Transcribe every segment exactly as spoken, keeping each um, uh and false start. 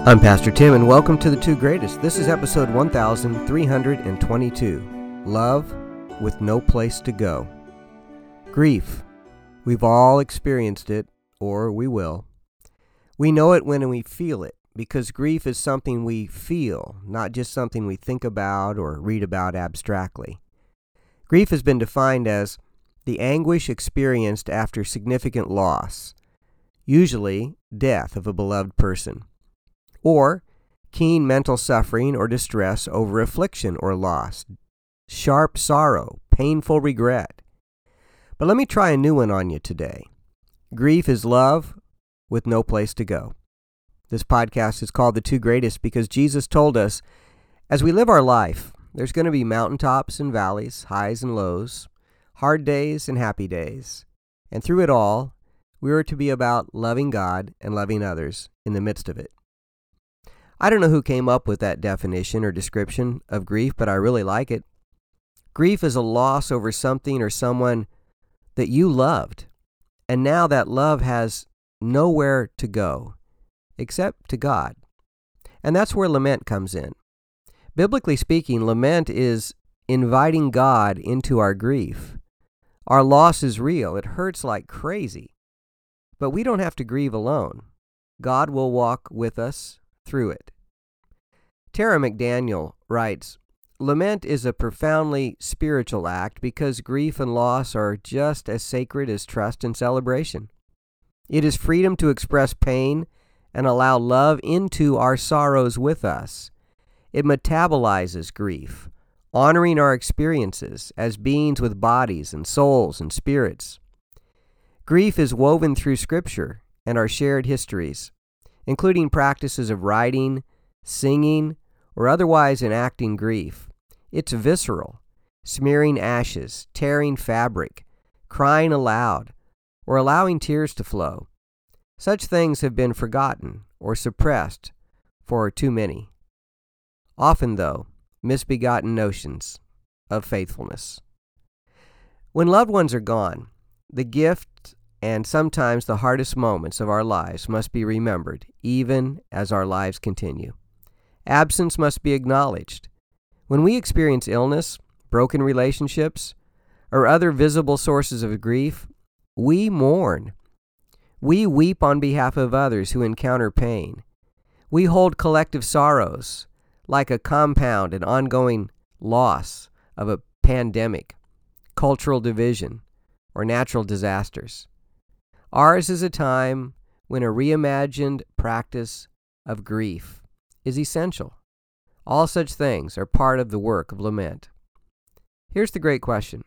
I'm Pastor Tim, and welcome to The Two Greatest. This is episode one thousand three hundred twenty-two, Love with No Place to Go. Grief. We've all experienced it, or we will. We know it when we feel it, because grief is something we feel, not just something we think about or read about abstractly. Grief has been defined as the anguish experienced after significant loss, usually death of a beloved person, or keen mental suffering or distress over affliction or loss, sharp sorrow, painful regret. But let me try a new one on you today. Grief is love with no place to go. This podcast is called The Two Greatest because Jesus told us, as we live our life, there's going to be mountaintops and valleys, highs and lows, hard days and happy days. And through it all, we are to be about loving God and loving others in the midst of it. I don't know who came up with that definition or description of grief, but I really like it. Grief is a loss over something or someone that you loved, and now that love has nowhere to go except to God. And that's where lament comes in. Biblically speaking, lament is inviting God into our grief. Our loss is real. It hurts like crazy. But we don't have to grieve alone. God will walk with us through it. Tara McDaniel writes, lament is a profoundly spiritual act because grief and loss are just as sacred as trust and celebration. It is freedom to express pain and allow love into our sorrows with us. It metabolizes grief, honoring our experiences as beings with bodies and souls and spirits. Grief is woven through Scripture and our shared histories, including practices of writing, singing, or otherwise enacting grief. It's visceral, smearing ashes, tearing fabric, crying aloud, or allowing tears to flow. Such things have been forgotten or suppressed for too many. Often, though, misbegotten notions of faithfulness. When loved ones are gone, the gift and sometimes the hardest moments of our lives must be remembered, even as our lives continue. Absence must be acknowledged. When we experience illness, broken relationships, or other visible sources of grief, we mourn. We weep on behalf of others who encounter pain. We hold collective sorrows, like a compound and ongoing loss of a pandemic, cultural division, or natural disasters. Ours is a time when a reimagined practice of grief is essential. All such things are part of the work of lament. Here's the great question.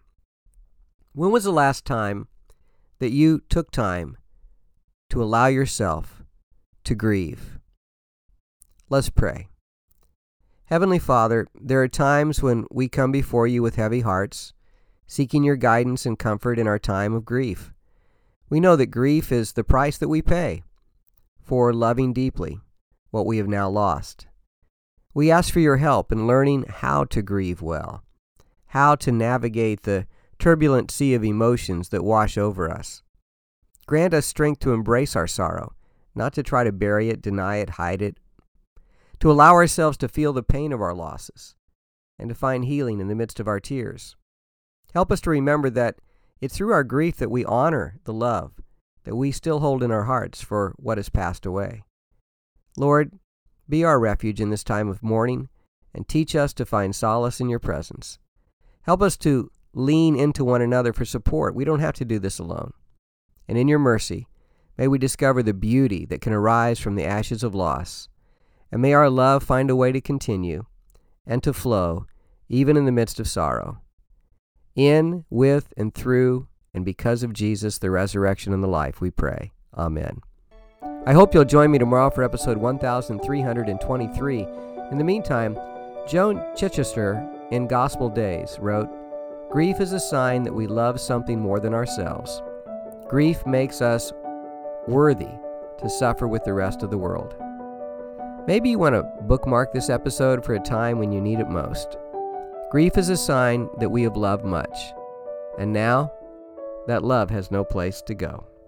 When was the last time that you took time to allow yourself to grieve? Let's pray. Heavenly Father, there are times when we come before you with heavy hearts, seeking your guidance and comfort in our time of grief. We know that grief is the price that we pay for loving deeply what we have now lost. We ask for your help in learning how to grieve well, how to navigate the turbulent sea of emotions that wash over us. Grant us strength to embrace our sorrow, not to try to bury it, deny it, hide it, to allow ourselves to feel the pain of our losses and to find healing in the midst of our tears. Help us to remember that it's through our grief that we honor the love that we still hold in our hearts for what has passed away. Lord, be our refuge in this time of mourning and teach us to find solace in your presence. Help us to lean into one another for support. We don't have to do this alone. And in your mercy, may we discover the beauty that can arise from the ashes of loss. And may our love find a way to continue and to flow even in the midst of sorrow. In, with, and through, and because of Jesus, the resurrection and the life, we pray. Amen. I hope you'll join me tomorrow for episode one thousand three hundred twenty-three. In the meantime, Joan Chichester in Gospel Days wrote, "Grief is a sign that we love something more than ourselves. Grief makes us worthy to suffer with the rest of the world." Maybe you want to bookmark this episode for a time when you need it most. Grief is a sign that we have loved much, and now that love has no place to go.